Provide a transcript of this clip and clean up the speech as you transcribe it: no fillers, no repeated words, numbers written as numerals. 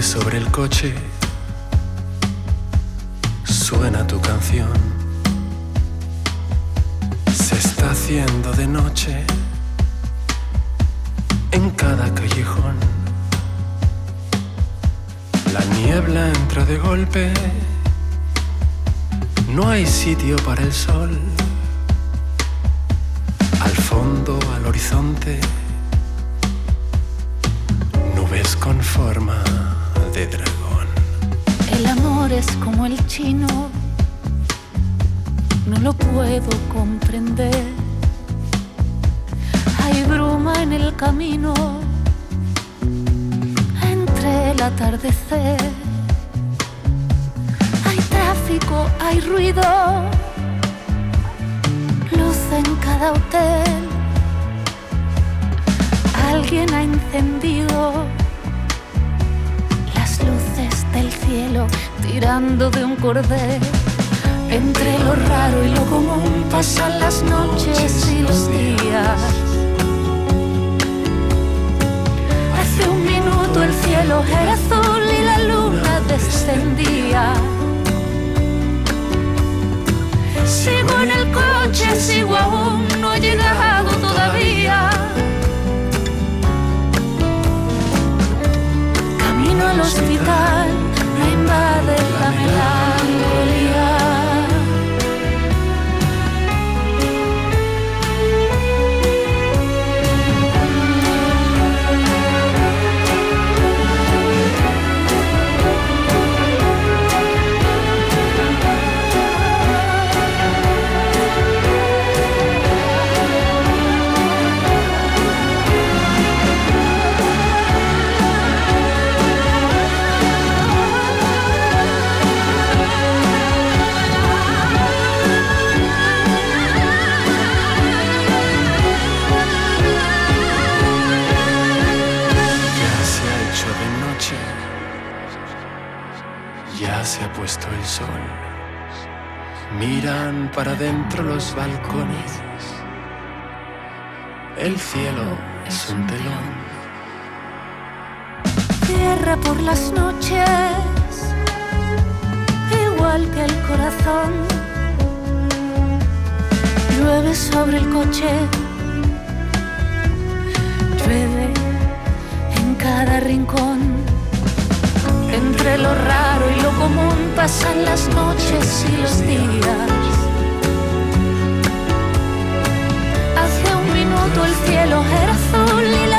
sobre el coche suena tu canción. Se está haciendo de noche en cada callejón. La niebla entra de golpe, no hay sitio para el sol. Al fondo, al horizonte, nubes con forma de dragón. El amor es como el chino, no lo puedo comprender. Hay bruma en el camino, entre el atardecer. Hay tráfico, hay ruido, luz en cada hotel. Alguien ha encendido las luces del cielo tirando de un cordel. Entre lo raro y lo común pasan las noches y los días. Hace un minuto el cielo era azul y la luna descendía. Sigo en el coche, sigo aún, no he llegado todavía. Camino al hospital, me invade la melancolía. Ya se ha puesto el sol. Miran para dentro los balcones. El cielo es un telón. Cierra por las noches, igual que el corazón. Llueve sobre el coche, llueve en cada rincón. Entre lo raro y lo común pasan las noches y los días. Hace un minuto el cielo era azul y la